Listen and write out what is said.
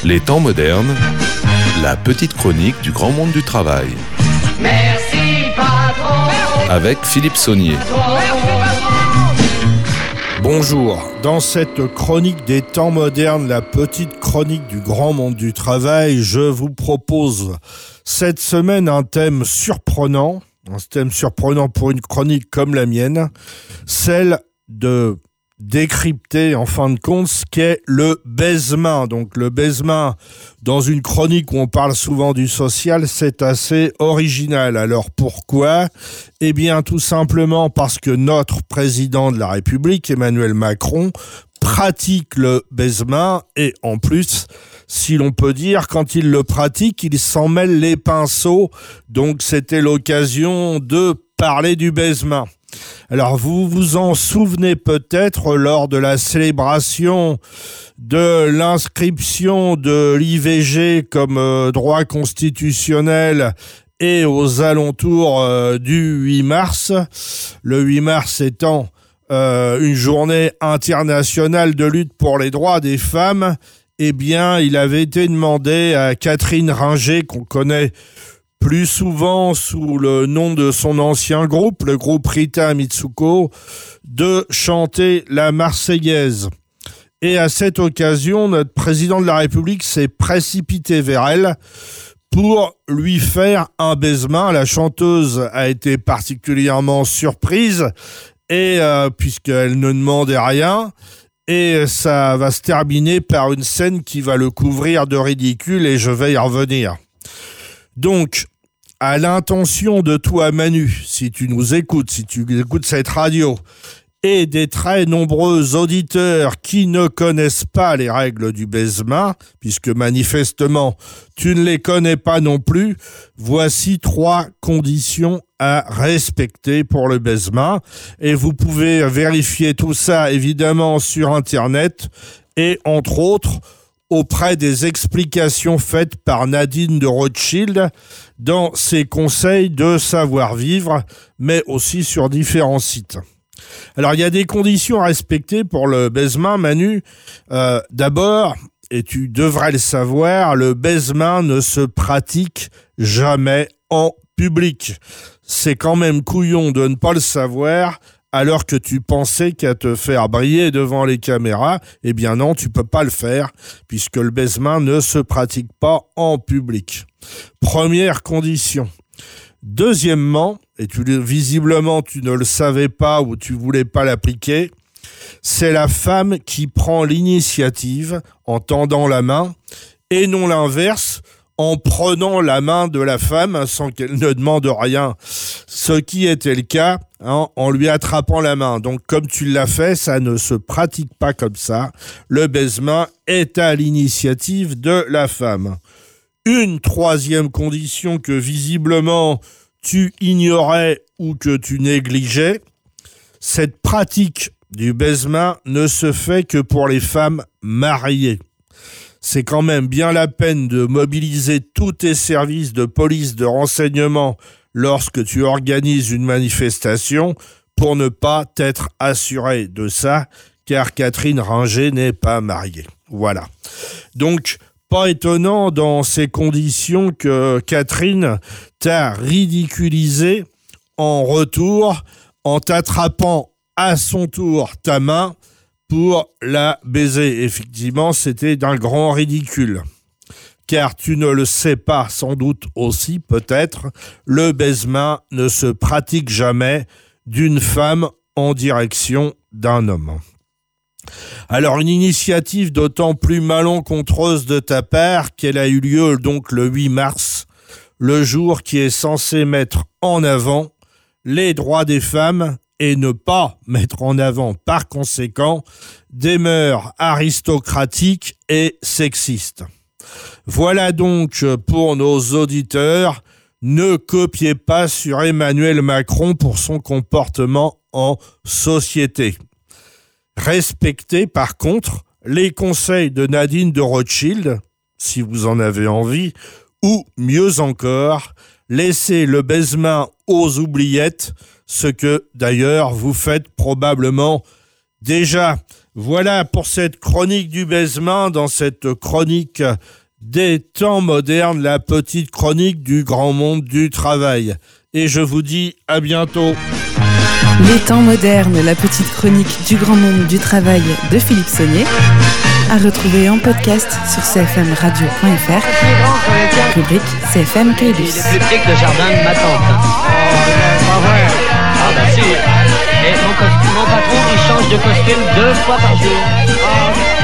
Les temps modernes, la petite chronique du grand monde du travail. Merci patron. Avec Philippe Saunier. Bonjour, dans cette chronique des temps modernes, la petite chronique du grand monde du travail, je vous propose cette semaine un thème surprenant pour une chronique comme la mienne, celle de décrypter en fin de compte ce qu'est le baise-main. Donc le baise-main, dans une chronique où on parle souvent du social, c'est assez original. Alors pourquoi ? Eh bien tout simplement parce que notre président de la République, Emmanuel Macron, pratique le baise-main et en plus, si l'on peut dire, quand il le pratique, il s'en mêle les pinceaux. Donc c'était l'occasion de parler du baise-main. Alors, vous vous en souvenez peut-être lors de la célébration de l'inscription de l'IVG comme droit constitutionnel et aux alentours du 8 mars. Le 8 mars étant une journée internationale de lutte pour les droits des femmes, eh bien, il avait été demandé à Catherine Ringer, qu'on connaît plus souvent sous le nom de son ancien groupe, le groupe Rita Mitsuko, de chanter la Marseillaise. Et à cette occasion, notre président de la République s'est précipité vers elle pour lui faire un baise-main. La chanteuse a été particulièrement surprise et puisqu'elle ne demandait rien. Et ça va se terminer par une scène qui va le couvrir de ridicule et je vais y revenir. Donc, à l'intention de toi, Manu, si tu nous écoutes, si tu écoutes cette radio, et des très nombreux auditeurs qui ne connaissent pas les règles du baise-main, puisque manifestement, tu ne les connais pas non plus, voici 3 conditions à respecter pour le baise-main. Et vous pouvez vérifier tout ça, évidemment, sur Internet, et entre autres, auprès des explications faites par Nadine de Rothschild dans ses conseils de savoir-vivre, mais aussi sur différents sites. Alors, il y a des conditions à respecter pour le baise-main, Manu. D'abord, et tu devrais le savoir, le baise-main ne se pratique jamais en public. C'est quand même couillon de ne pas le savoir, alors que tu pensais qu'à te faire briller devant les caméras, eh bien non, tu peux pas le faire, puisque le baise-main ne se pratique pas en public. Première condition. Deuxièmement, et visiblement tu ne le savais pas ou tu voulais pas l'appliquer, c'est la femme qui prend l'initiative en tendant la main, et non l'inverse, en prenant la main de la femme sans qu'elle ne demande rien, ce qui était le cas en lui attrapant la main. Donc comme tu l'as fait, ça ne se pratique pas comme ça. Le baise-main est à l'initiative de la femme. Une troisième condition que visiblement tu ignorais ou que tu négligeais, cette pratique du baise-main ne se fait que pour les femmes mariées. C'est quand même bien la peine de mobiliser tous tes services de police, de renseignement lorsque tu organises une manifestation pour ne pas t'être assuré de ça, car Catherine Ringer n'est pas mariée. Voilà. Donc, pas étonnant dans ces conditions que Catherine t'a ridiculisé en retour en t'attrapant à son tour ta main pour la baiser. Effectivement, c'était d'un grand ridicule. Car tu ne le sais pas, sans doute aussi, peut-être, le baise-main ne se pratique jamais d'une femme en direction d'un homme. Alors, une initiative d'autant plus malencontreuse de ta part qu'elle a eu lieu donc le 8 mars, le jour qui est censé mettre en avant les droits des femmes et ne pas mettre en avant, par conséquent, des mœurs aristocratiques et sexistes. Voilà donc pour nos auditeurs, ne copiez pas sur Emmanuel Macron pour son comportement en société. Respectez par contre les conseils de Nadine de Rothschild, si vous en avez envie, ou mieux encore, laissez le baise-main aux oubliettes, ce que d'ailleurs vous faites probablement déjà. Voilà pour cette chronique du baisement, dans cette chronique des temps modernes, la petite chronique du grand monde du travail. Et je vous dis à bientôt. Les temps modernes, la petite chronique du grand monde du travail de Philippe Saunier, à retrouver en podcast sur cfmradio.fr, rubrique CFM Caylus. Il est plus petit que le jardin de ma tante. Ah bah si. Et mon patron, il change de costume 2 fois par jour.